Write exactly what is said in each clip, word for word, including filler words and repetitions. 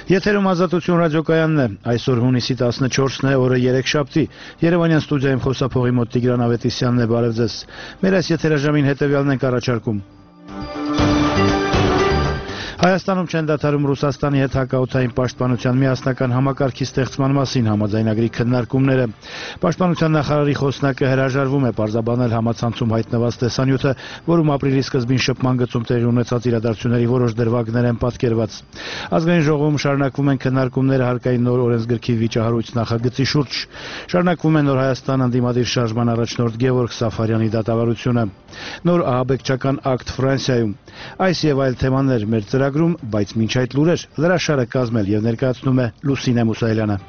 Եթերում Ազատություն ռադիոկայանն է, այսօր հունիսի տասնչորսն է, օրը երեքշաբթի, Երևանյան ստուդիայում խոսափողի մոտ Տիգրան Ավետիսյանն է, բարև ձեզ։ Մեր այս եթերաժամին հետևյալն ենք առաջարկում։ Հայաստանում չեն դադարում Ռուսաստանի հետ հակաօդային պաշտպանության միասնական համակարգի ստեղծման մասին համաձայնագրի քննարկումները։ Պաշտպանության նախարարի խոսնակը հրաժարվում է պարզաբանել համացանցում հայտնված տեսանյութը, որում ապրիլի սկզբին շփման գծում տեղի ունեցած իրադարձությունների որոշ դրվագներ են պատկերված։ Ազգային ժողովում շարունակվում են քննարկումները հարկային նոր օրենսգրքի վիճահարույց նախագծի շուրջ։ Շարունակվում է Նոր Հայաստան ընդդիմադիր շարժման առաջնորդ Գևորգ Սաֆարյանի դատավարությունը։ Նոր ահաբեկչական ակտ Ֆրանսիայում։ Այս եւ այլ թեմաներ մեր ծրագրում, բայց մինչ այդ լուրեր լրաշարը կազմել եւ ներկայացնում է Լուսինե Մուսայելյանը։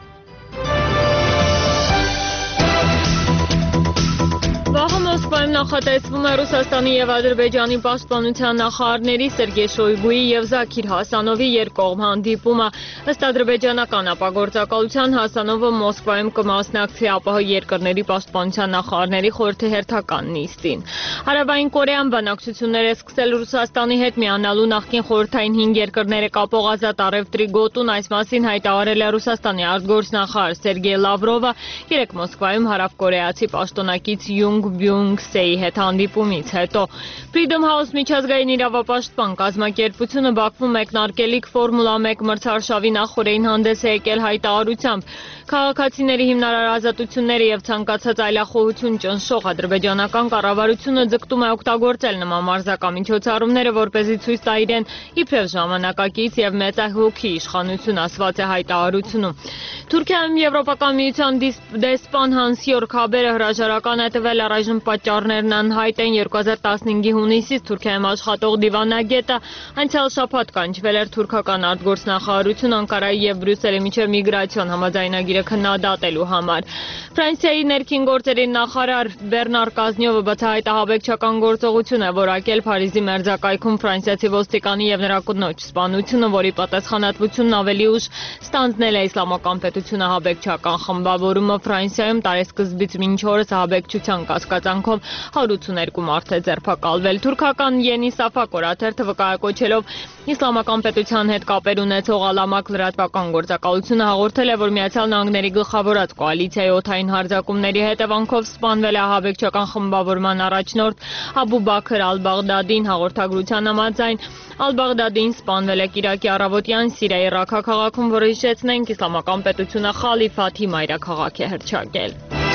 Մոսկվայում նախատեսվում է Ռուսաստանի եւ Ադրբեջանի պաշտպանության նախարարների Սերգեյ Շոյգուի եւ Զաքիր Հասանովի երկկողմ հանդիպումը։ Ըստ ադրբեջանական ապագործակալության Հասանովը Մոսկվայում կմասնակցի ԱՊՀ երկրների պաշտպանության նախարարների խորհրդի հերթական նիստին։ Հարավային Կորեան բանակցություններ է սկսել Ռուսաստանի հետ միանալու նախկին խորհրդային հինգ երկրները կապող ազատ առևտրի գոտուն, այս մասին հայտարարել է Ռուսաստանի արտգործնախարար Սերգեյ Լավրովը երեկ Մոսկվայում հարավկորեացի պաշտոնակից Յունգ Բյունգ Սեի հետ հանդիպումից հետո։ Freedom House միջազգային իրավապաշտպան կազմակերպությունը Բաքվում մեկնարկելիք Ֆորմուլա մեկ մրցարշավի նախօրեին հանդես է եկել հայտարարությամբ։ Քաղաքացիների հիմնարար ազատությունները եւ ցանկացած այլախոհություն ճնշող ադրբեջանական կառավարությունը ձգտում է օգտագործել նման մարզական միջոցառումները, որպեսզի ցույց տա իրեն իբրև ժամանակակից եւ մեծահոգի իշխանություն, ասված է հայտարարությունում։ Թուրքիայում Եվրոպական միության դեսպան Հանս Յորք Հաբերը հրաժարական է տվել, առայժմ պատճառներն անհայտ են։ երկու հազար տասնհինգի հունիսից Թուրքիայում աշխատող դիվանագետը անցյալ շաբաթ կանչվել էր թուրքական արտգործնախարարություն Անկարայի եւ Բրյուսելի միջև միգրացիոն համաձայնագիրը քննադատելու համար։ Ֆրանսիայի ներքին գործերի նախարար Բեռնար Կազնյովը բացահայտ ահաբեկչական գործողություն է որակել Փարիզի մերձակայքում ֆրանսիացի ոստիկանի եւ նրա կնոջ սպանությունը, որի պատասխանատվությունն ավելի ուշ ստանձնել է Իսլամական պետությունը ահաբեկչական խմբավորումը Ֆրանսիայում տարեսկզբից մինչ օրս ահաբեկչության կասկածանքով հարյուր ութսուներկու մարդ է ձերբակալվել։ Թուրքական Yeni Safak օրաթերթը վկայակոչելով Իսլամական պետության հետ կապեր ունեցող Ալամակ լրատվական գործակալությունը հաղորդել է, որ Միացյալ Նահանգների գլխավորած կոալիցիայի օդային հարձակումների հետևանքով սպանվել է ահաբեկչական խմբավորման առաջնորդ Աբու Բաքր Ալ-Բաղդադին։ Հաղորդագրության համաձայն Ալ-Բաղդադին սպանվել է կիրակի առավոտյան Սիրիայի Ռաքա քաղաքում, որը հիշեցնենք Իսլամական պետությունը խալիֆաթի մայրաքաղաք է հռչակել։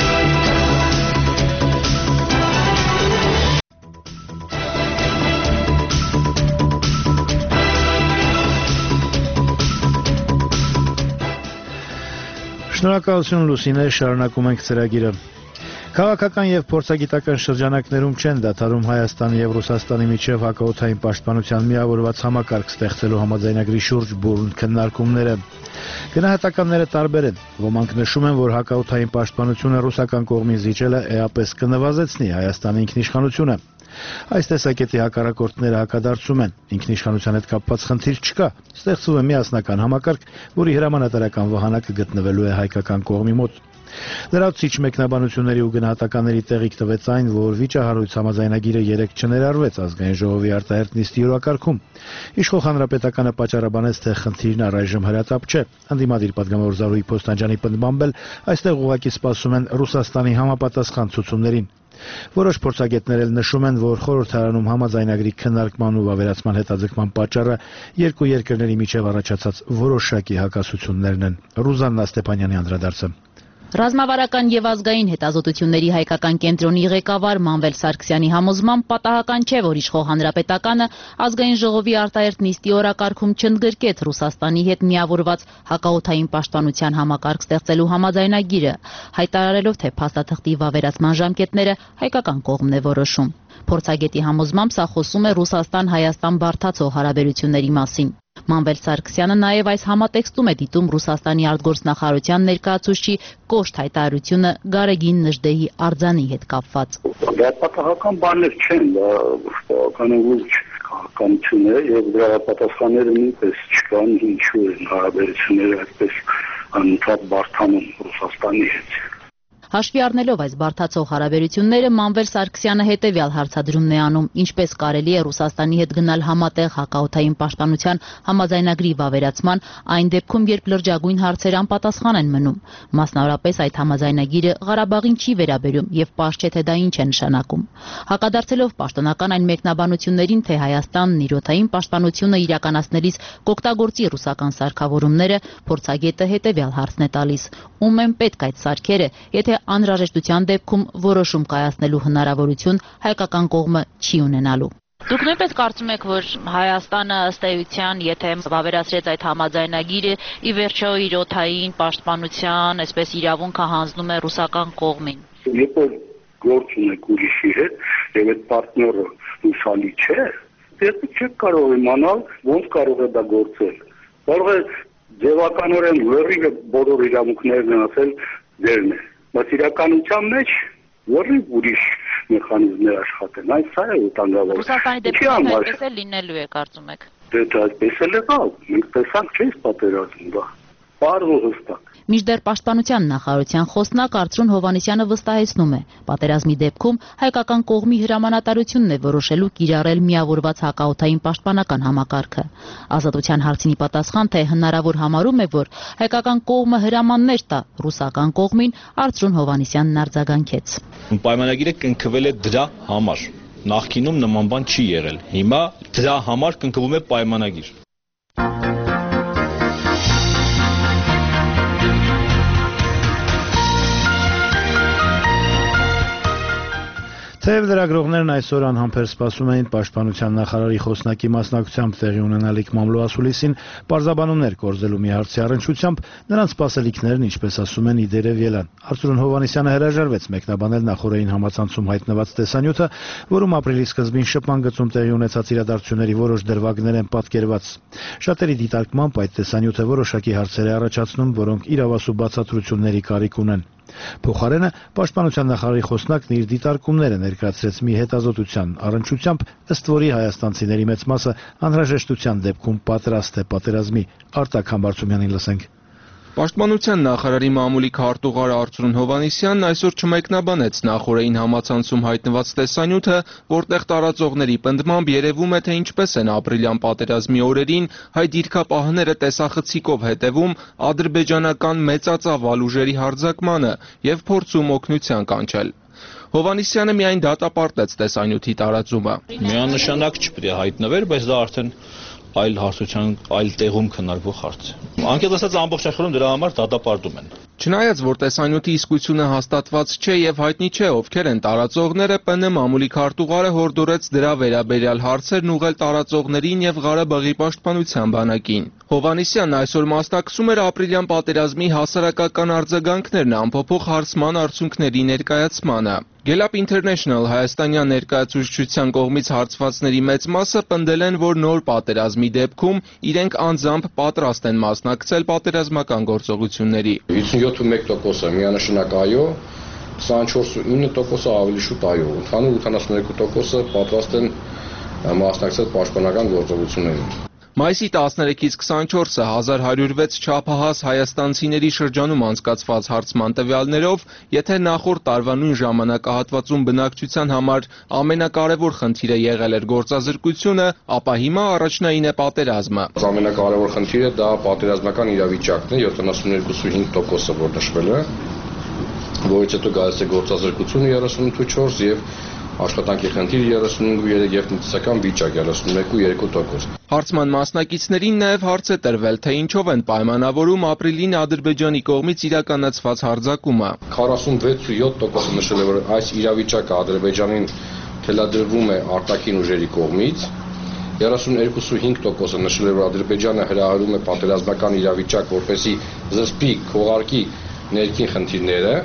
Շնորհակալություն Լուսինե, շարունակում ենք ծրագիրը։ Քաղաքական եւ փորձագիտական շրջանակներում չեն դադարում Հայաստանի եւ Ռուսաստանի միջև հակաօդային պաշտպանության միավորված համակարգ ստեղծելու համաձայնագրի շուրջ բուռն քննարկումները։ Գնահատականները տարբեր են։ Ոմանք նշում են, որ հակաօդային պաշտպանությունը ռուսական կողմին զիջելը էապես կնվազեցնի Հայաստանի ինքնիշխանությունը։ Այս տեսակետի հակառակորդները հակադարձում են, ինքնիշխանության հետ կապված խնդիր չկա, ստեղծվում է միասնական համակարգ, որի հրամանատարական վահանակը գտնվելու է հայկական կողմի մոտ։ Լրացուցիչ մեկնաբանությունների ու գնահատականների տեղիք տվեց այն, որ վիճահարույց համաձայնագիրը երեկ չներարվեց ազգային ժողովի արտահերթ նիստի օրակարգում։ Իշխող հանրապետականը պատճառաբանեց, թե խնդիրն առայժմ հրատապ չէ։ Ընդդիմադիր պատգամավոր Զարուհի Փոստանջյանի պնդմամբ էլ այստեղ ուղղակի սպասում են Ռուսաստանի համապատասխան ցուցումներին։ Որոշ փորձագետներ էլ նշում են, որ խորհրդարանում համաձայնագրի քննարկման ու ավերացման հետաձգման պատճառը երկու երկրների միջև առաջացած որոշակի հակասություններն են։ Ռուզաննա Ստեփանյանի անդրադարձը։ Ռազմավարական եւ ազգային հետազոտությունների հայկական կենտրոնի ղեկավար Մանվել Սարգսյանի համոզմամբ պատահական չէ, որ իշխող հանրապետականը ազգային ժողովի արտահերթ նիստի օրակարգում չընդգրկեց Ռուսաստանի հետ միավորված հակաօդային պաշտպանության համակարգ ստեղծելու համաձայնագիրը, հայտարարելով, թե փաստաթղթի վավերացման ժամկետները հայկական կողմն է որոշում։ Փորձագետի համոզմամբ սա խոսում է Ռուսաստան-Հայաստան բարդացող հարաբերությունների մասին։ Մանվել Սարգսյանը նաև այս համատեքստում է դիտում Ռուսաստանի արտգործնախարարության ներկայացուցչի կոշտ հայտարարությունը Գարեգին Նժդեհի արձանի հետ կապված։ Դա պատահական բաներ չեն, դա կանոնավոր քաղաքականություն է եւ դրա պատասխանները նույնպես չկան, ինչու են հարաբերությունները այդպես անընդհատ բարդանում Ռուսաստանի հետ։ Հաշվի առնելով այս բարդացող հարաբերությունները, Մանվել Սարգսյանը հետևյալ հարցադրումն է անում. ինչպես կարելի է Ռուսաստանի հետ գնալ համատեղ հակաօդային պաշտպանության համաձայնագրի վավերացման, այն դեպքում, երբ լրջագույն հարցեր անպատասխան են մնում։ Մասնավորապես այդ համաձայնագիրը Ղարաբաղին չի վերաբերում եւ պարզ չէ, թե դա ինչ է նշանակում։ Հակադարձելով պաշտոնական այն մեկնաբանություններին, թե Հայաստանն իր օդային պաշտպանությունը իրականացնելիս կօգտագործի ռուսական սարքավորումները, փորձագետը հետևյալ հարցն է տալիս. ում են պետք այդ սարքերը, եթե անհրաժեշտության դեպքում որոշում կայացնելու հնարավորություն հայկական կողմը չի ունենալու։ Դուք նույնպես կարծում եք, որ Հայաստանը ըստ էության, եթե վավերացրեց այդ համաձայնագիրը, ի վերջո իր օդային պաշտպանության, այսպես իրավունքը հանձնում է ռուսական կողմին։ Երբ որ գործ ունեք ուրիշի հետ եւ այդ պարտները ուսալի չէ, դեպի չեք կարող իմանալ ոնց կարող է դա գործել։ Կարող է ձևականորեն լրիվ բոլոր իրավունքներն ասել դերն է, բայց իրականության մեջ լրիվ ուրիշ մեխանիզմներ աշխատեն, այս սա է վտանգավոր։ Ռուսաստանի դեպքում այդպես է լինելու է, կարծում եք։ Դե դա այդպես էլ եղավ, մենք տեսանք չէ՞ պատերազմում դա։ Պարզ ու հստակ։ Մինչդեռ Պաշտպանության նախարարության խոսնակ Արծրուն Հովհաննիսյանը վստահեցնում է, պատերազմի դեպքում հայկական կողմի հրամանատարությունն է որոշելու կիրառել միավորված հակաօդային պաշտպանական համակարգը։ Ազատության հարցինի պատասխան, թե հնարավոր համարում է, որ հայկական կողմը հրամաններ տա ռուսական կողմին, Արծրուն Հովհաննիսյանն արձագանքեց։ Պայմանագիրը կնքվել է դրա համար։ Նախկինում նման բան չի եղել։ Հիմա դրա համար կնքվում է պայմանագիր։ Թեև լրագրողներն այսօր անհամբեր սպասում էին պաշտպանության նախարարի խոսնակի մասնակցությամբ տեղի ունենալիք մամլոասուլիսին պարզաբանումներ կորզելու մի հարցի առնչությամբ, նրանց սպասելիքներն, ինչպես ասում են, իդերև ելան։ Արծրուն Հովհաննիսյանը հրաժարվեց մեկնաբանել նախորդային համացանցում հայտնված տեսանյութը, որում ապրիլի սկզբին շփման գծում տեղի ունեցած իրադարձությունների որոշ դրվագներ են պատկերված։ Շատերի դիտարկմամբ այդ տեսանյութը որոշակի հարցեր է առաջացնում, որոնք իրավասու բացատրությունների կարիք ունեն։ Փոխարենը պաշտպանության նախարարի խոսնակն իր դիտարկումները ներկայացրեց մի հետազոտության առնչությամբ, ըստ որի հայաստանցիների մեծ մասը անհրաժեշտության դեպքում պատրաստ է պատերազմի։ Արտակ Համբարձումյանին լսենք։ Պաշտպանության նախարարի մամուլի քարտուղար Արծրուն Հովհաննիսյանն այսօր չմեկնաբանեց նախորդային համացանցում հայտնված տեսանյութը, որտեղ տարածողների պնդմամբ երևում է, թե ինչպես են ապրիլյան պատերազմի օրերին հայ դիրքապահները տեսախցիկով հետևում ադրբեջանական մեծածավ ուժերի հարձակմանը եւ փորձում օգնության կանչել։ Հովհաննիսյանը միայն դատապարտեց տեսանյութի տարածումը։ Միանշանակ չպետք է հայտնվեր, բայց դա արդեն այլ հարցության այլ տեղում քննարկվող հարց է։ Անկեղծ ասած ամբողջ աշխարհում դրա համար դատապարտում են։ Չնայած որ տեսանյութի իսկությունը հաստատված չէ եւ հայտնի չէ ովքեր են տարածողները, ՊՆ մամուլի քարտուղարը հորդորեց դրա վերաբերյալ հարցերն ուղղել տարածողներին եւ Ղարաբաղի պաշտպանության բանակին։ Հովհաննիսյանն այսօր մասնակցում էր ապրիլյան պատերազմի հասարակական արձագանքներն ամփոփող հարցման արդյունքների ներկայացմանը։ Գելապ International հայաստանյան ներկայացուցչության կողմից հարցվածների մեծ մասը պնդել են, որ նոր պատերազմի դեպքում իրենք անձամբ պատրաստ են մասնակցել պատերազմական գործողությունների։ հիսունյոթ ու մեկ տոկոսը միանշանակ այո, քսանչորս ու ինը տոկոսը ավելի շուտ այո, ընդհանուր ութանասուններկու տոկոսը պատրաստ են մասնակցել պաշտպանական գործողություններին։ Մայիսի տասներեքից քսանչորսը հազար հարյուր վեց չափահաս հայաստանցիների շրջանում անցկացված հարցման տվյալներով, եթե նախորդ տարվա նույն ժամանակահատվածում բնակչության համար ամենակարևոր խնդիրը եղել էր գործազրկությունը, ապա հիմա առաջնային է պատերազմը։ Ամենակարևոր խնդիրը դա պատերազմական իրավիճակն է, յոթանասուններկու ու հինգ տոկոսը որ նշվել է, որից հետո գալիս է գործազրկությունը երեսունութ ու չորս եւ աշխատանքի խնդիրը երեսունհինգ ու երեք եւ տնտեսական վիճակ երեսունմեկ ու երկու տոկոս։ Հարցման մասնակիցներին նաև հարց է տրվել, թե ինչով են պայմանավորում ապրիլին Ադրբեջանի կողմից իրականացված հարձակումը։ քառասունվեց ու յոթ տոկոսը նշել է, որ այս իրավիճակը Ադրբեջանին թելադրվում է արտաքին ուժերի կողմից։ երեսունհինգ ու հինգ տոկոսը նշել է, որ Ադրբեջանը հրահրում է պատերազմական իրավիճակ, որպեսզի զսպի, քողարկի ներքին խնդիրները։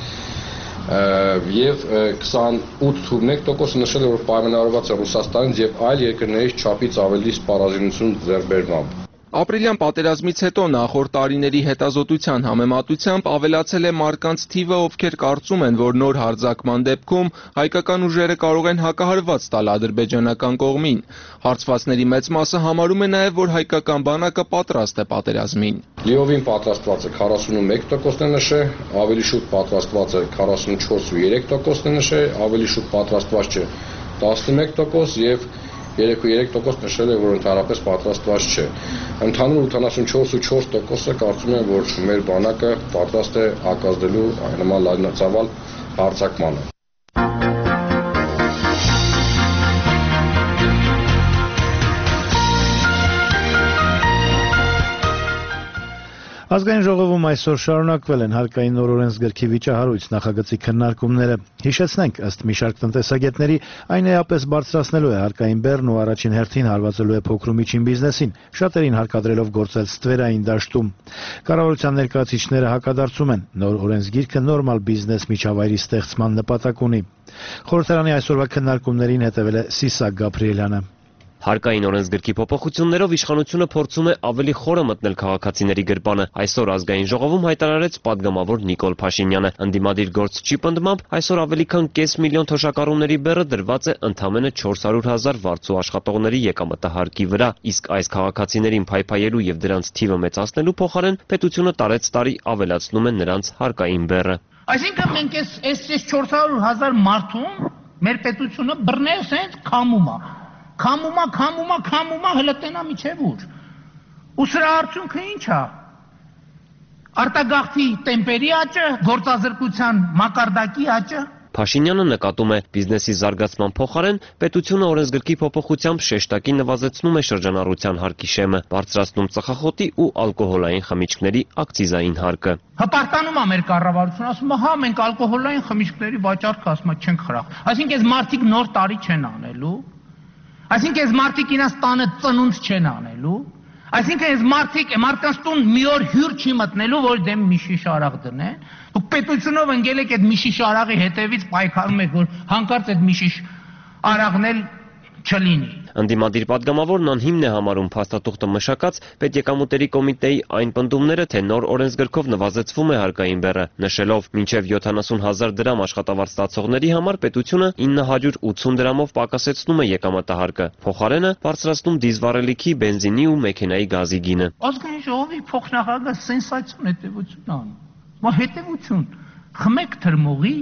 Եվ քսանութ ու մեկ տոկոսը նշել է, որ պայմանավորված է Ռուսաստանից եւ այլ երկրներից չափից ավելի սպառազինություն ձեռքբերմամբ։ Ապրիլյան պատերազմից հետո նախորդ տարիների հետազոտության համեմատությամբ ավելացել է մարդկանց թիվը, ովքեր կարծում են, որ նոր հարձակման դեպքում հայկական ուժերը կարող են հակահարված տալ ադրբեջանական կողմին։ Հարցվածների մեծ մասը համարում է նաև, որ հայկական բանակը պատրաստ է պատերազմին։ Լիովին պատրաստված է քառասունմեկ տոկոսն է նշել, ավելի շուտ պատրաստված է քառասունչորս ու երեք տոկոսն է նշել, ավելի շուտ պատրաստված չէ տասնմեկ տոկոս եւ երեք ու երեք տոկոս նշել է, որ ընդհանրապես պատրաստված չէ։ Ընդհանուր ութանասունչորս ու չորս տոկոսը կարծում եմ, որ մեր բանակը պատրաստ է հակազդելու նման լայնածավալ հարձակմանը։ Ազգային ժողովում այսօր շարունակվել են հարկային նոր օրենսգրքի վիճահարույց նախագծի քննարկումները։ Հիշեցնենք, ըստ մի շարք տնտեսագետների, այն էապես բարձրացնելու է հարկային բեռն ու առաջին հերթին հարվածելու է փոքր ու միջին բիզնեսին, շատերին հարկադրելով գործել ստվերային դաշտում։ Կառավարության ներկայացուցիչները հակադարձում են, նոր օրենսգիրքը նորմալ բիզնես միջավայրի ստեղծման նպատակ ունի։ Խորհրդարանի այսօրվա քննարկումներին հետևել է Սիսակ Գաբրիելյանը։ Հարկային օրենսգրքի փոփոխություններով իշխանությունը փորձում է ավելի խորը մտնել քաղաքացիների գրպանը։ Այսօր ազգային ժողովում հայտարարեց падգամավոր Նիկոլ Փաշինյանը։ Ընդդիմադիր գործչի պնդմամբ այսօր ավելի քան կես միլիոն թոշակառուների բեռը դրված է ընդամենը չորս հարյուր հազար վարձու աշխատողների եկամտահարկի վրա, իսկ այս քաղաքացիներին փայփայելու եւ դրանց թիվը մեծացնելու փոխարեն պետությունը տարեց տարի ավելացնում է նրանց հարկային բեռը։ Այսինքն մենք այս այս չորս հարյուր հազար մարդուն մեր պետությունը բռնես են քամում է։ Քամումա, քամումա, քամումա, հələ տենա միջև ուր։ Ու սրա արդյունքը ինչ է։ Արտագաղթի տեմպերի աճը, գործազրկության մակարդակի աճը։ Փաշինյանը նկատում է, բիզնեսի զարգացման փոխարեն պետությունը օրենսգրքի փոփոխությամբ շեշտակի նվազեցնում է շրջանառության հարկի շեմը, բարձրացնում ծխախոտի ու ալկոհոլային խմիչքների ակցիզային հարկը։ Հպարտանում է մեր կառավարությունը, ասում է, հա, մենք ալկոհոլային խմիչքների վաճառքը ասում ենք չենք խրախ։ Այսինքն այս մարդիկ նոր տարի չեն անելու։ Այսինքն այս մարդիկ իրաց տանը ծնունդ չեն անելու, այսինքն այս մարդիկ մարդկանց տուն մի օր հյուր չի մտնելու, որ դեմ մի շիշ արաղ դնեն, դուք պետությունով ընկել եք այդ մի շիշ արաղի հետևից պայքարում եք, որ հանկարծ այդ մի շիշ արաղն էլ չլինի։ Ընդդիմադիր падգամավորն անհիմն է համարում փաստաթուղթը մշակած պետեկամուտերի կոմիտեի այն պնդումները, թե նոր օրենսգրքով նվազեցվում է հարկային բեռը, նշելով մինչև յոթանասուն հազար դրամ աշխատավարձ ստացողների համար պետությունը ինը հարյուր ութուն դրամով պակասեցնում է եկամտահարկը, փոխարենը բարձրացնում դիզվառելիքի, բենզինի ու մեքենայի գազի գինը։ Ազգային ժողովի փոխնախագահը սենսացիոն հետևություն անում։ Մա հետևություն, խմեք թրմողի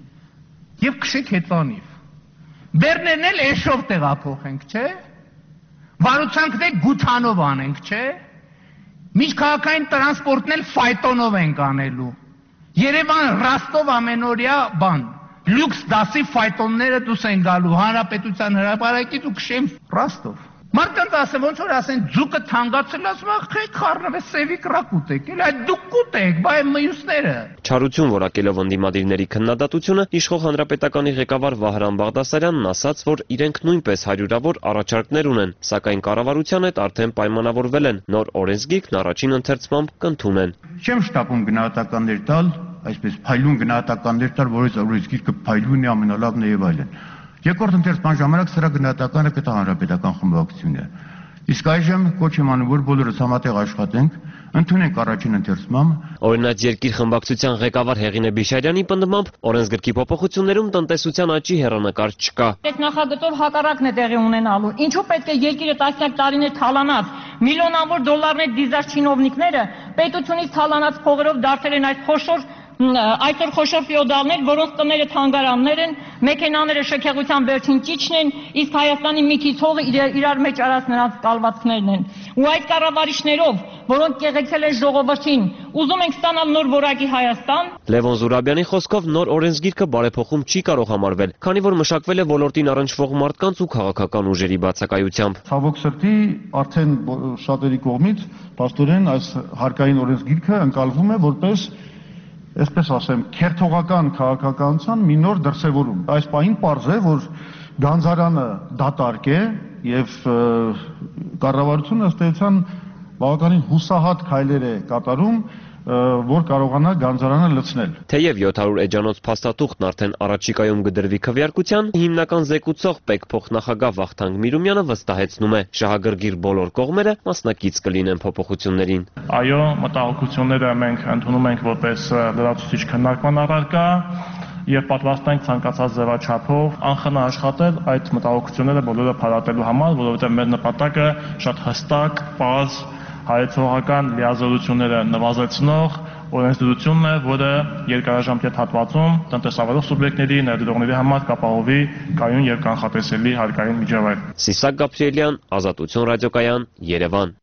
եւ քշեք հեծանիվ։ Բեռներն էլ էշով տեղափոխենք, չէ՞։ Վարուցանքն էլ գութանով անենք, չէ՞։ Միջքաղաքային տրանսպորտն էլ ֆայտոնով ենք անելու։ Երևան Ռաստով ամենօրյա բան։ Լյուքս դասի ֆայտոնները դուս են գալու հանրապետության հրապարակից ու քշեն Ռաստով։ Մարդկանց ասեմ, ոնց որ ասեն, ձուկը թանկացել, ասում ախ, եք խառնվե սևի կրակ ուտեք, էլ այդ դուք կուտեք, բայ մյուսները։ Չարություն որակելով ընդդիմադիրների քննադատությունը, իշխող հանրապետականի ղեկավար Վահրամ Բաղդասարյանն ասաց, որ իրենք նույնպես հարյուրավոր առաջարկներ ունեն, սակայն կառավարության հետ արդեն պայմանավորվել են, նոր օրենսգիրքն առաջին ընթերցմամբ կընդունեն։ Չեմ շտապում գնահատականներ տալ, այսպես փայլուն գնահատականներ տալ, որից օրենսգիրքը փայլուն է, ամենալավն է եւ այլն։ Երկրորդ ընթերցման ժամանակ սրա գնահատականը կտա հանրապետական խմբակցությունը։ Իսկ այժմ կոչ եմ անում, որ բոլորս համատեղ աշխատենք, ընդունենք առաջին ընթերցմամբ։ Օրինաց երկիր խմբակցության ղեկավար Հեղինե Բիշարյանի պնդմամբ օրենսգրքի փոփոխություններում տնտեսության աճի հեռանկար չկա։ Այս նախագծով հակառակն է տեղի ունենալու։ Ինչու պետք է երկիրը տասնյակ տարիներ թալանած, միլիոնավոր դոլարներ դիզած չինովնիկները պետությունից թալանած փողերով դարձել են այս խոշոր այսօր խոշոր ֆեոդալներ, որոնց տները թանգարաններ են, մեքենաները շքեղության վերջին ճիճն են, իսկ Հայաստանի մի քիչ հողը իրար մեջ արած նրանց կալվածքներն են։ Ու այդ կառավարիչներով, որոնք կեղեցել են ժողովրդին, ուզում ենք ստանալ նոր որակի Հայաստան։ Լևոն Զուրաբյանի խոսքով նոր օրենսգիրքը բարեփոխում չի կարող համարվել, քանի որ մշակվել է ոլորտին առնչվող մարդկանց ու քաղաքական ուժերի բացակայությամբ։ Ցավոք սրտի արդեն շատերի կողմից փաստորեն այս հարկային օրենսգիրքը ընկալվում է որպես այսպես ասեմ, քերթողական քաղաքականության մի նոր դրսևորում։ Այս պահին պարզ է, որ Գանձարանը դատարկ է եւ կառավարությունը ըստ էության բավականին հուսահատ քայլեր է կատարում, որ կարողանա գանձարանը լցնել։ Թեև յոթ հարյուր էջանոց փաստաթուղթն արդեն առաջիկայում կդրվի քվեարկության, հիմնական զեկուցող Պեկ փոխնախագահ Վախթանգ Միրումյանը վստահեցնում է, շահագրգիռ բոլոր կողմերը մասնակից կլինեն փոփոխություններին։ Այո, մտահոգությունները մենք ընդունում ենք որպես լրացուցիչ քննարկման առարկա եւ պատրաստ ենք ցանկացած ձևաչափով անխնա աշխատել այդ մտահոգությունները բոլորը փարատելու համար, որովհետեւ մեր նպատակը շատ հստակ, պարզ, հայեցողական լիազորությունները նվազեցնող օրենսդրությունն է, որը երկարաժամկետ հատվածում տնտեսավարող սուբյեկտների, ներդրողների համար կապահովի կայուն եւ կանխատեսելի հարկային միջավայր։ Սիսակ Գաբրիելյան, Ազատություն ռադիոկայան, Երևան։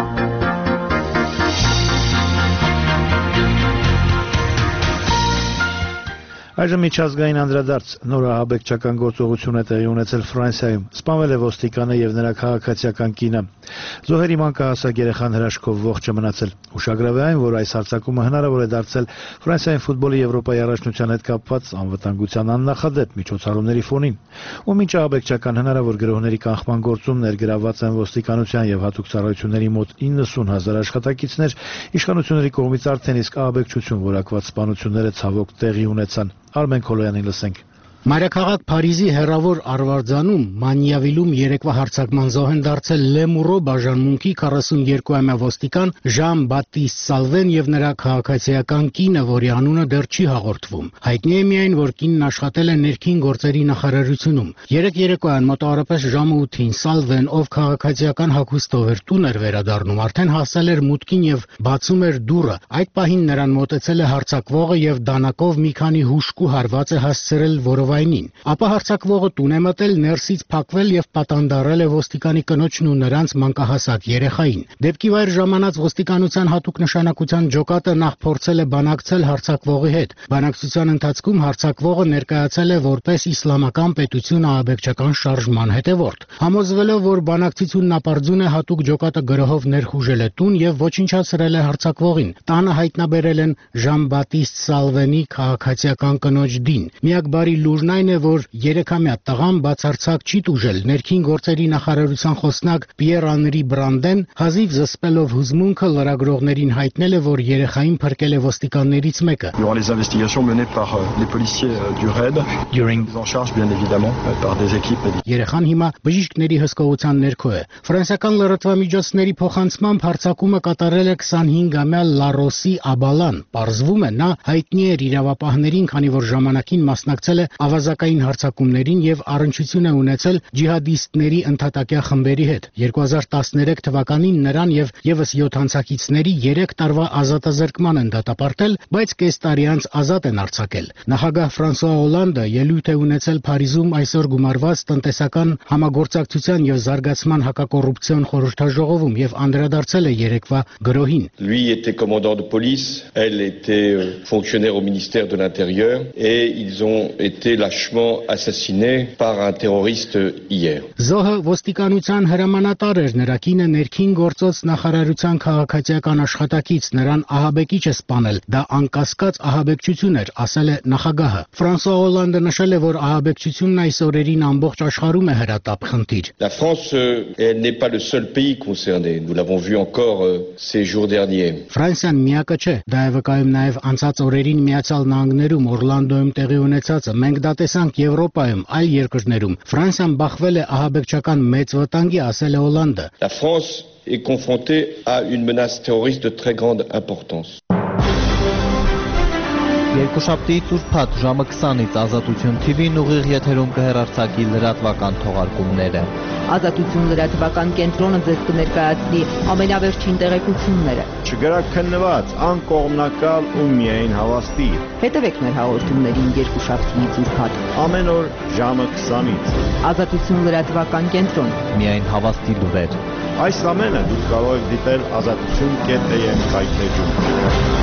Այժմ միջազգային անդրադարձ նոր ահաբեկչական գործողություն է տեղի ունեցել Ֆրանսիայում։ Սպանվել է ոստիկանը եւ նրա քաղաքացիական կինը։ Զոհերի մանկահասակ երեխան հրաշքով ողջ է մնացել։ Ուշագրավ է այն, որ այս հարձակումը հնարավոր է դարձել Ֆրանսիայի ֆուտբոլի Եվրոպայի առաջնության հետ կապված անվտանգության աննախադեպ միջոցառումների ֆոնին, ու մինչ ահաբեկչական հնարավոր գրոհների կանխման գործում ներգրավված են ոստիկանության եւ հատուկ ծառայությունների մոտ իննսուն հազար աշխատակիցներ, իշխանությունների կողմից արդեն իսկ ահաբեկչություն որակված սպանությունները ցավոք տեղի ունեցան։ Արմեն Քոլոյանին լսենք։ Մայրաքաղաք Փարիզի հեռավոր Արվարձանում Մանիավիլում երեկվա հարձակման զոհ են դարձել Լեմուրո բաժանմունքի քառասունյոթամյա ոստիկան Ժան-Բատիստ Սալվեն եւ նրա քաղաքացիական կինը, որի անունը դեռ չի հաղորդվում։ Հայտնի է միայն, որ կինն աշխատել է ներքին գործերի նախարարությունում։ Երեք երեկոյան մոտավորապես ժամը ութին Սալվեն, ով քաղաքացիական հագուստով էր տուն էր վերադառնում, արդեն հասել էր մուտքին եւ բացում էր դուռը։ Այդ պահին նրան մոտեցել է հարձակվողը եւ դանակով մի քանի հուշկու հարված է հասցրել որով Ապա հարձակվողը տուն է մտել, ներսից փակվել եւ պատանդարել է ոստիկանի կնոջն ու նրանց մանկահասակ երեխային։ Դեպքի վայր ժամանած ոստիկանության հատուկ նշանակության ջոկատը նախ փորձել է բանակցել հարձակվողի հետ։ Բանակցության ընթացքում հարձակվողը ներկայացել է որպես իսլամական պետություն ահաբեկչական շարժման հետևորդ։ Համոզվելով, որ բանակցությունն ապարդյուն է, հատուկ ջոկատը գրոհով ներխուժել է տուն եւ ոչնչացրել է հարձակվողին։ Տանը հայտնաբերել են Ժան-Բատիստ Սալվենի քաղաքացիական կնոջ Դին։ Միակ բարի լուրն այն է, որ երեքամյա տղան բացարձակ չի տուժել։ Ներքին գործերի նախարարության խոսնակ Պիեր Անրի Բրանդեն հազիվ զսպելով հուզմունքը լրագրողներին հայտնել է, որ երեխային փրկել է ոստիկաններից մեկը։ Durant les investigations menées par les policiers du RAID, pris en charge bien évidemment par des équipes. Երեխան հիմա բժիշկների հսկողության ներքո է։ Ֆրանսիական լրատվամիջոցների փոխանցմամբ հարձակումը կատարել է քսանհինգամյա Լարոսի Աբալան։ Պարզվում է, նա հայտնի էր իրավապահներին, քանի որ ժամանակին մասնակցել է ավազակային հարձակումներին եւ առնչություն է ունեցել ջիհադիստների ընդհատակյա խմբերի հետ։ երկու հազար տասներեք թվականին նրան եւ եւս յոթ անցակիցների երեք տարվա ազատազրկման են դատապարտել, բայց կես տարի անց ազատ են արձակել։ Նախագահ Ֆրանսուଆ Օլանդը ելույթ է ունեցել Փարիզում այսօր գումարված տնտեսական համագործակցության եւ զարգացման հակակոռուպցիոն խորհրդաժողովում եւ անդրադարձել է երեկվա գրոհին։ Lui était commandant de police, elle était fonctionnaire au ministère de l'Intérieur et ils ont été lâchement assassiné par un terroriste hier. Զոհը ոստիկանության հրամանատար էր, նրա կինը ներքին գործոց նախարարության քաղաքացիական աշխատակից, նրան ահաբեկիչ է սպանել, դա անկասկած ահաբեկչություն էր, ասել է նախագահը։ Ֆրանսուଆ Օլանդը նշել է, որ ահաբեկչությունն այս օրերին ամբողջ աշխարհում է հրատապ խնդիր։ La France, elle n'est pas le seul pays concerné, nous l'avons vu encore ces jours derniers. Ֆրանսիան միակը չէ, դա է վկայում նաև անցած օրերին Միացյալ Նահանգներում Օրլանդոյում տեղի ունեցածը։ Մենք դա տեսանք Եվրոպայում, այլ երկրներում։ Ֆրանսիան բախվել է ահաբեկչական մեծ վտանգի, ասել է Օլանդը։ La France est confrontée à une menace terroriste de très grande importance. Երկուշաբթիից ուրբաթ ժամը քսանից Ազատություն Թի Վին ուղիղ եթերում կհեռարձակի լրատվական թողարկումները։ Ազատություն լրատվական կենտրոնը ձեզ կներկայացնի ամենավերջին տեղեկությունները։ Չգրաքննված, անկողմնակալ ու միայն հավաստի։ Հետևեք մեր հաղորդումներին երկուշաբթիից ուրբաթ ամեն օր ժամը քսանից։ Ազատություն լրատվական կենտրոն։ Միայն հավաստի լուրեր։ Այս ամենը դուք կարող եք դիտել ազատություն կետ էմ կայքեջում։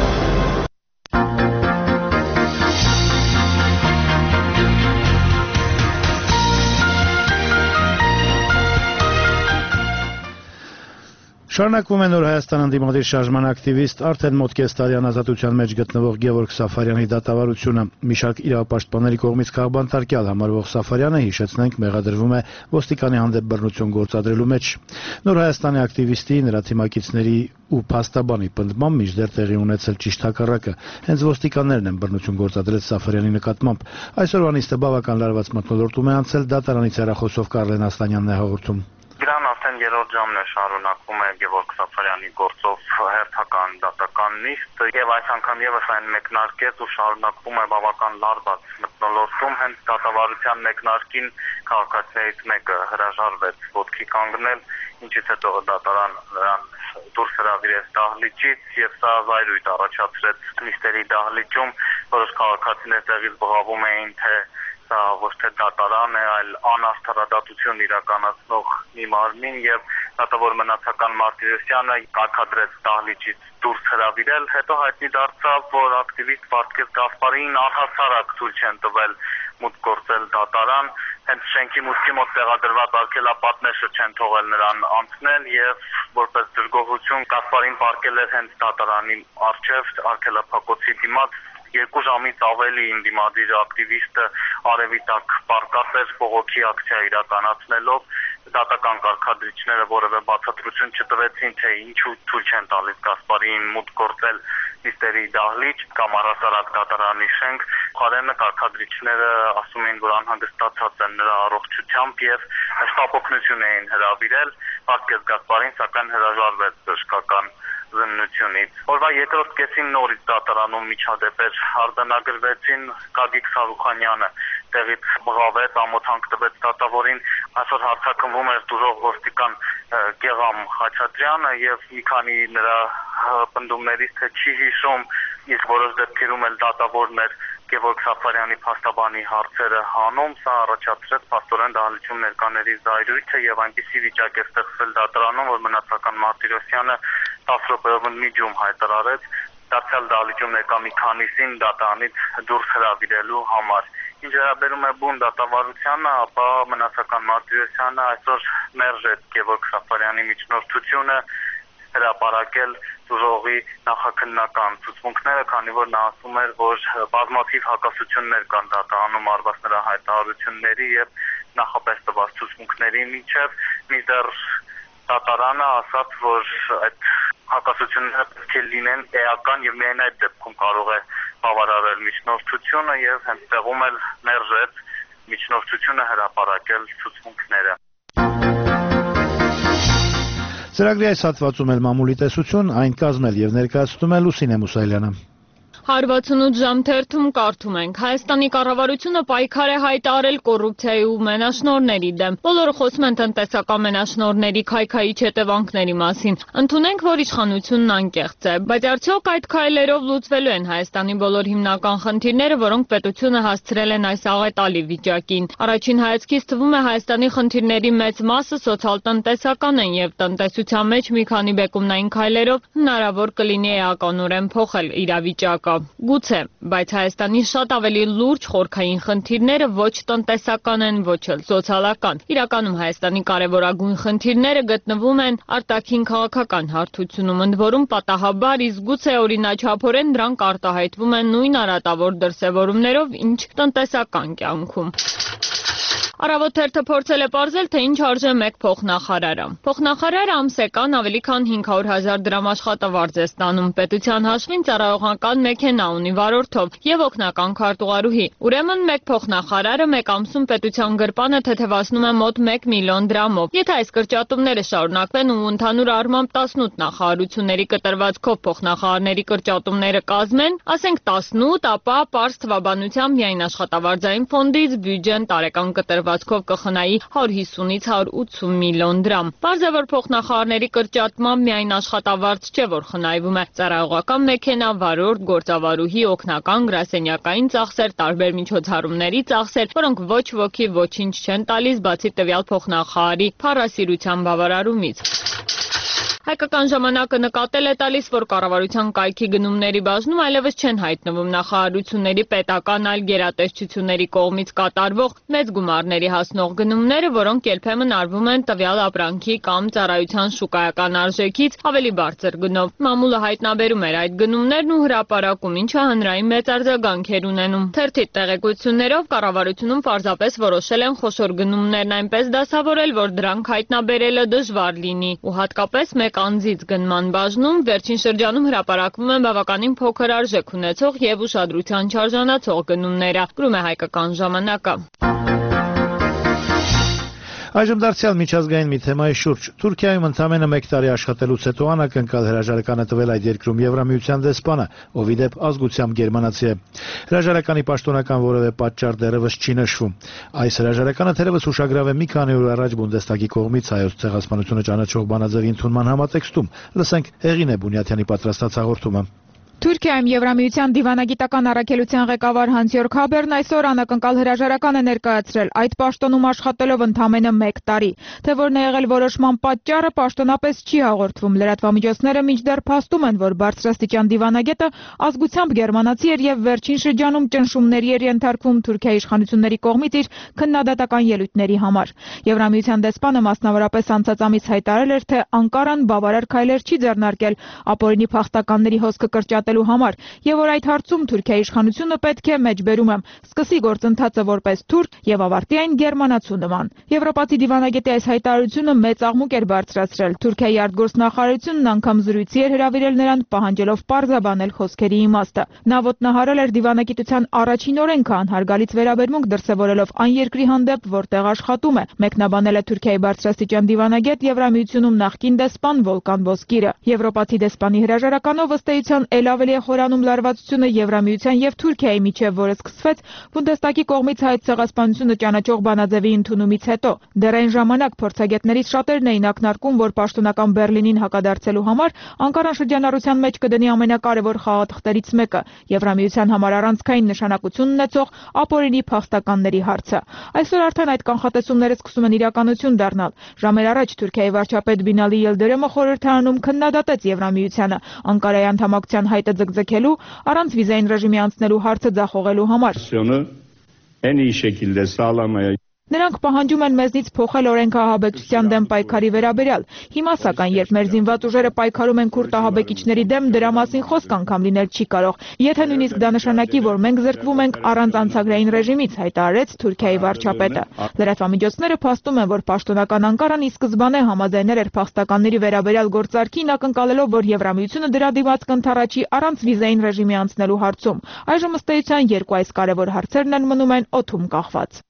Շարունակվում է Նոր Հայաստան ընդդիմադիր շարժման ակտիվիստ արդեն մոտ կես տարի ազատության մեջ գտնվող Գևորգ Սաֆարյանի դատավարությունը։ Մի շարք իրավապաշտպանների կողմից քաղբանտարկյալ համարվող Սաֆարյանը, հիշեցնենք, մեղադրվում է ոստիկանի հանդեպ բռնություն գործադրելու մեջ։ Նոր Հայաստանի ակտիվիստի, նրա թիմակիցների ու փաստաբանի պնդմամբ մինչդեռ տեղի ունեցել ճիշտ հակառակը։ Հենց ոստիկաններն են բռնություն գործադրել Սաֆարյանի նկատմամբ։ Այսօրվա նիստը բավական լարված մթնոլորտում է անցել, դատարանից հեռախոսով Կարլեն Ասլանյանն է հաղորդում։ Դրան արդեն երրորդ ժամն է շարունակվում է Գևորգ Սաֆարյանի գործով հերթական դատական նիստ եւ այս անգամ եւս այն մեկնարկեց ու շարունակվում է բավական լարված մթնոլորտում, հենց դատավարության մեկնարկին քաղաքացիներից մեկը հրաժարվեց ոտքի կանգնել, ինչից հետո դատարան նրան դուրս հրավիրեց դահլիճից եւ սա զայրույթ առաջացրեց նիստերի դահլիճում, որոշ քաղաքացիներ տեղից բղավում էին, թե սա ոչ թե դատարան է, այլ անարդարադատություն իրականացնող մի մարմին եւ դատավոր մնացական Մարտիրոսյանը կարգադրեց դահլիճից դուրս հրավիրել, հետո հայտնի դարձավ, որ ակտիվիստ Վարդգես Գասպարին առհասարակ ցույց չեն տվել մուտք գործել դատարան, հենց շենքի մուտքի մոտ տեղադրված արգելապատնեշը չեն թողել նրան անցնել եւ որպես դժգոհություն Գասպարին պարկել էր հենց դատարանի առջև արգելափակոցի դիմաց։ Երկու ժամից ավելի ընդդիմադիր ակտիվիստը արևի տակ պարկած էր բողոքի ակցիա իրականացնելով, դատական կարգադրիչները որևէ բացատրություն չտվեցին, թե ինչու թույլ չեն տալիս Գասպարին մուտք գործել նիստերի դահլիճ կամ առհասարակ դատարանի շենք։ Խարենը կարգադրիչները ասում էին, որ անհանգստացած են նրա առողջությամբ եւ շտապօգնություն էին հրավիրել, Վարդգես Գասպարին սակայն հրաժարվեց բժշկական զննությունից։ Օրվա երկրորդ կեսին նորից դատարանում միջադեպեր արձանագրվեցին, Գագիկ Սարուխանյանը տեղից բղավեց, ամոթանք տվեց դատավորին, այսօր հարցաքննվում էր դուրող ոստիկան Գեղամ Խաչատրյանը եւ մի քանի նրա պնդումներից թե չի հիշում, իսկ որոշ դեպքերում էլ դատավորն էր Գևորգ Սաֆարյանի փաստաբանի հարցերը հանում, սա առաջացրեց փաստորեն դահլիճում ներկաների զայրույթը եւ այնպիսի վիճակ է ստեղծվել դատարանում, որ մնացական Մարտիրոսյանը տասը րոպեով միջում հայտարարեց դարձյալ դահլիճում ներկա մի քանիսին դատարանից դուրս հրավիրելու համար։ Ինչ վերաբերում է բուն դատավարությանը, ապա մնացական Մարտիրոսյանը այսօր մերժեց Գևորգ Սաֆարյանի միջնորդությունը հրապարակել դուրողի նախաքննական ցուցմունքները, քանի որ նա ասում էր, որ բազմաթիվ հակասություններ կան դատարանում արված նրա հայտարարությունների եւ նախապես տված ցուցմունքների միջև, մինչդեռ դատարանը ասաց, որ այդ հակասությունները պետք է լինեն էական եւ միայն այդ դեպքում կարող է բավարարել միջնորդությունը եւ հենց տեղում էլ մերժեց միջնորդությունը հրապարակել ցուցմունքները։ Ծրագրի այս հատվածում էլ մամուլի տեսություն, այն կազմել եւ ներկայացնում է Լուսինե Մուսայելյանը։ հարվածունութ ժամ թերթում կարդում ենք. Հայաստանի կառավարությունը պայքար է հայտարարել կոռուպցիայի ու մենաշնորհների դեմ։ Բոլորը խոսում են տնտեսական մենաշնորհների քայքայիչ հետևանքների մասին։ Ընդունենք, որ իշխանությունն անկեղծ է, բայց արդյոք այդ քայլերով լուծվելու են Հայաստանի բոլոր հիմնական խնդիրները, որոնք պետությունը հասցրել են այս աղետալի վիճակին։ Առաջին հայացքից թվում է Հայաստանի խնդիրների մեծ մասը սոցիալ-տնտեսական են եւ տնտեսության մեջ մի քանի բեկումնային քայլերով հնարավոր կլինի էականորեն փոխել իրավիճակը։ Գուցե, բայց Հայաստանի շատ ավելի լուրջ խորքային խնդիրները ոչ տնտեսական են, ոչ էլ սոցիալական։ Իրականում Հայաստանի կարևորագույն խնդիրները գտնվում են արտաքին քաղաքական հարթությունում, ընդ որում պատահաբար, իսկ գուցե օրինաչափորեն դրանք արտահայտվում են նույն արատավոր դրսևորումներով, ինչ տնտեսական կյանքում։ Առավոտ թերթը փորձել է պարզել, թե ինչ արժե մեկ փոխնախարարը։ Փոխնախարարը ամսեկան ավելի քան հինգ հարյուր հազար դրամ աշխատավարձ է ստանում, պետության հաշվին ծառայողական մեքենա ունի վարորդով եւ օգնական քարտուղարուհի։ Ուրեմն մեկ փոխնախարարը մեկ ամսում պետության գրպանը թեթևացնում է մոտ մեկ միլիոն դրամով։ Եթե այս կրճատումները շարունակվեն ու ընդհանուր առմամբ տասնութ նախարարությունների կտրվածքով փոխնախարարների կրճատումները կազմեն, ասենք տասնութ, ապա պարզ թվաբանությամբ միայն աշխատավարձային ֆոնդից բյուջեն տարեկան կտրված ով կխնայի հարյուր հիսունից հարյուր ութսուն միլիոն դրամ։ Պարզ է, որ փոխնախարարների կրճատմամբ միայն աշխատավարձ չէ, որ խնայվում է, ծառայողական մեքենա, վարորդ, գործավարուհի, օգնական, գրասենյակային ծախսեր, տարբեր միջոցառումների ծախսեր, որոնք ոչ ոքի ոչինչ չեն տալիս, բացի տվյալ փոխնախարարի փառասիրության բավարարումից։ Հայկական ժամանակը նկատել է տալիս, որ կառավարության կայքի գնումների բաժնում այլևս չեն հայտնվում նախարարությունների պետական այլ գերատեսչությունների կողմից կատարվող մեծ գումարների հասնող գնումները, որոնք երբեմն արվում են տվյալ ապրանքի կամ ծառայության շուկայական արժեքից ավելի բարձր գնով։ Մամուլը հայտնաբերում էր այդ գնումներն ու հրապարակում, ինչը հանրային մեծ արձագանք էր ունենում։ Թերթի տեղեկություններով կառավարությունում պարզապես որոշել են խոշոր գնումներն այնպես դասավորել, որ դրանք հայտնաբերելը դժվար լինի, ու հատկապես մեկ անձից գնման բաժնում վերջին շրջանում հրապարակվում են բավականին փոքր արժեք ունեցող եւ ուշադրության չարժանացող գնումները, գրում է Հայկական ժամանակը։ Այժմ դարձյալ միջազգային մի թեմայի շուրջ։ Թուրքիայում ընդամենը մեկ տարի աշխատելուց հետո անակնկալ հրաժարական է տվել այդ երկրում Եվրամիության դեսպանը, ով ի դեպ ազգությամբ գերմանացի է։ Հրաժարականի պաշտոնական որևէ պատճառ դեռևս չի նշվում։ Այս հրաժարականը թերևս ուշագրավ է մի քանի օր առաջ Բունդեստագի կողմից հայոց ցեղասպանությունը ճանաչող բանաձևի ընդունման համատեքստում։ Լսենք Հեղինե Բունյաթյանի պատրաստած հաղորդումը։ Թուրքիայում Եվրամիության դիվանագիտական առաքելության ղեկավար Հանս-Յորգ Հաբերն այսօր անակնկալ հրաժարական է ներկայացրել, այդ պաշտոնում աշխատելով ընդամենը մեկ տարի։ Թե որն է եղել որոշման պատճառը, պաշտոնապես չի հաղորդվում։ Լրատվամիջոցները մինչդեռ փաստում են, որ բարձրաստիճան դիվանագետը ազգությամբ գերմանացի էր եւ վերջին շրջանում ճնշումների էր ենթարկվում Թուրքիայի իշխանությունների կողմից իր քննադատական ելույթների համար։ Եվրամիության դեսպանը մասնավորապես անցած ամիս հայտարարել էր, թե Անկարան բավարար քայլեր չի ձեռնարկել ապօրինի փախստականների հոսքը կրճատել համար եւ որ այդ հարցում Թուրքիայի իշխանությունը պետք է մեջբերում եմ սկսի գործընթացը որպես թուրք եւ ավարտի այն գերմանացու նման։ Եվրոպացի դիվանագետի այս հայտարարությունը մեծ աղմուկ էր բարձրացրել։ Թուրքիայի արտգործնախարարությունն անգամ զրույցի էր հրավիրել նրան, պահանջելով պարզաբանել խոսքերի իմաստը։ Նա ոտնահարել էր դիվանագիտության առաջին օրենքը, անհարգալից վերաբերմունք դրսևորելով այն երկրի հանդեպ, որտեղ աշխատում է։ Մեկնաբանել է Թուրքիայի բարձրաստիճան դիվանագետ Եվրամիությունում նախկին դեսպան Վոլկան Ոսկիրը։ Եվրոպացի դեսպանի հրաժարականով ըստ էության ավելի է խորանում լարվածությունը Եվրամիության եւ Թուրքիայի միջև, որը սկսվեց Բունդեստագի կողմից հայոց ցեղասպանությունը ճանաչող բանաձևի ընդունումից հետո։ Դեռ այն ժամանակ փորձագետներից շատերն էին ակնարկում, որ պաշտոնական Բեռլինին հակադարձելու համար Անկարան շրջանառության մեջ կդնի ամենակարևոր խաղաթղթերից մեկը՝ Եվրամիության համար առանցքային նշանակություն ունեցող ապօրինի փախստականների հարցը։ Այսօր արդեն այդ կանխատեսումները սկսում են իրականություն դառնալ։ Ժամեր առաջ Թուրքիայի վարչապետ Բինալի Ելդերեմը խորհրդարանում քննադատեց Եվրամիությանը Անկարայի անդամակցության հայտը ձգձգելու, առանց վիզային ռեժիմի անցնելու հարցը ձախողելու համար։ Նրանք պահանջում են մեզնից փոխել օրենքը ահաբեկչության դեմ պայքարի վերաբերյալ։ Հիմա սակայն, երբ մեր զինված ուժերը պայքարում են քուրդ ահաբեկիչների դեմ, դրա մասին խոսք անգամ լինել չի կարող։ Եթե նույնիսկ դա նշանակի, որ մենք զրկվում ենք առանց անցագրային ռեժիմից, հայտարարեց Թուրքիայի վարչապետը։ Լրատվամիջոցները փաստում են, որ պաշտոնական Անկարան ի սկզբանե համաձայնել էր փախստականների վերաբերյալ գործարքին, ակնկալելով, որ Եվրամիությունը դրա դիմաց կընդառաջի առանց վիզային ռեժիմի անցնելու հարցում։ Այժմ ըստ էության երկու այս կարևոր հարցերն են մնում են օդում կախված։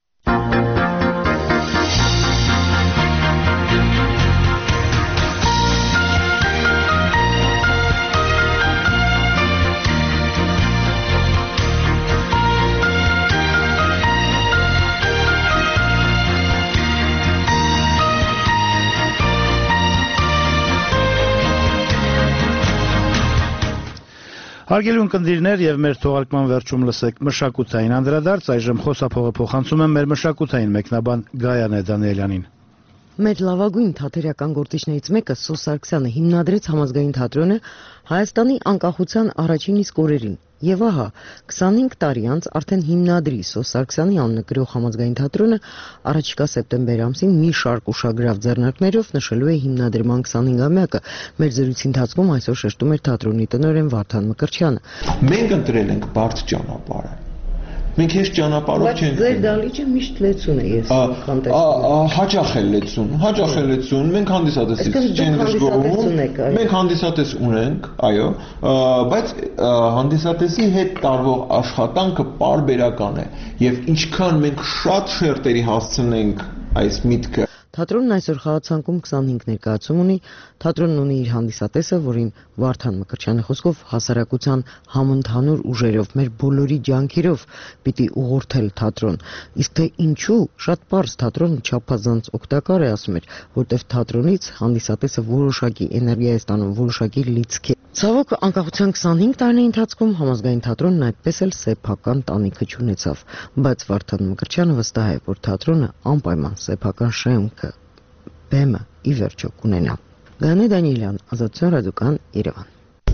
Հարգելի ունկնդիրներ եւ մեր թողարկման վերջում լսեք մշակութային անդրադարձ, այժմ խոսափողը փոխանցում եմ մեր մշակութային մեկնաբան Գայանե Դանիելյանին։ Մեր լավագույն թատերական գործիչներից մեկը Սոս Սարգսյանը հիմնադրեց Համազգային թատրոնը Հայաստանի անկախության առաջին իսկ օրերին։ Եվ ահա, քսանհինգ տարի անց արդեն հիմնադրի Սոս Սարգսյանի անունը կրող Համազգային թատրոնը առաջիկա սեպտեմբեր ամսին մի շարք ուշագրավ ձեռնարկներով նշելու է հիմնադրման քսանհինգամյակը։ Մեր զրույցի ընթացքում այսօր շեշտում էր թատրոնի տնօրեն Վարդան Մկրտչյանը։ Մենք ընտրել ենք բարդ ճանապարհը։ Մենք հեշտ ճանապարհով չենք։ Ձեր դալիճը միշտ լեցուն է, ես կանտեսում։ Հաճախ է լեցուն, հաճախ է լեցուն։ Մենք հանդիսատեսից չենք դժգոհում։ Մենք հանդիսատես ունենք, այո, բայց հանդիսատեսի հետ տարվող աշխատանքը պարբերական է, եւ ինչքան մենք շատ շերտերի հասցնենք այս միտքը։ Թատրոնն այսօր խաղացանկում քսանհինգ ներկայացում ունի, թատրոնն ունի իր հանդիսատեսը, որին Վարդան Մկրտչյանի խոսքով հասարակության համընդհանուր ուժերով, մեր բոլորի ջանքերով պիտի ուղղորդել թատրոն։ Իսկ թե ինչու, շատ պարզ, թատրոնը չափազանց օգտակար է, ասում էր, որտեղ թատրոնից հանդիսատեսը որոշակի էներգիա է ստանում, որոշակի լիցք է։ Ցավոք, անկախության քսանհինգ տարիների ընթացքում Համազգային թատրոնն այդպես էլ սեփական տանիքը չունեցավ, բայց Վարդան Մկրտչյանը վստահ է, որ թատրոնը անպայման սեփական շեմքը, բեմը ի վերջո կունենա։ Գայանե Դանիելյան, Ազատության ռադիոկայան, Երևան։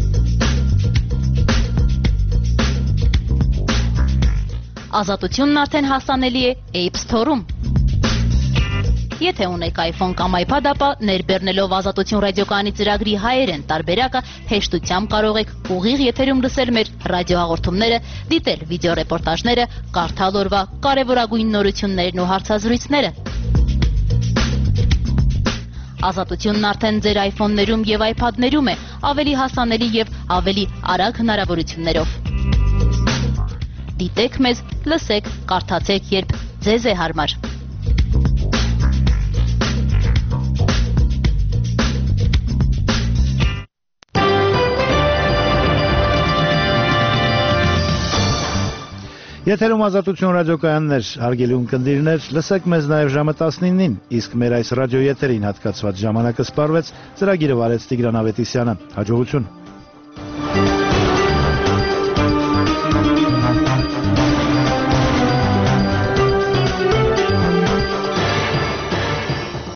Ազատությունն արդեն հասանելի է App Store-ում։ Եթե ունեք iPhone կամ iPad, ապա ներբեռնելով Ազատություն ռադիոկայանի ծրագրի հայերեն տարբերակը հեշտությամբ կարող եք ուղիղ եթերում լսել մեր ռադիոհաղորդումները, դիտել վիդեոռեպորտաժները, կարդալ օրվա կարևորագույն նորություններն ու հարցազրույցները։ Ազատությունն արդեն ձեր iPhone-ներում եւ iPad-ներում է, ավելի հասանելի եւ ավելի արագ հնարավորություններով։ Դիտեք մեզ, լսեք, կարդացեք, երբ ձեզ է հարմար։ Եթերում Ազատություն ռադիոկայաններ, հարգելի ունկնդիրներ, լսեք մեզ նաև ժամը տասնինին, իսկ մեր այս ռադիոեթերին հատկացված ժամանակը սպառվեց, ծրագիրը վարեց Տիգրան Ավետիսյանը։ Հաջողություն։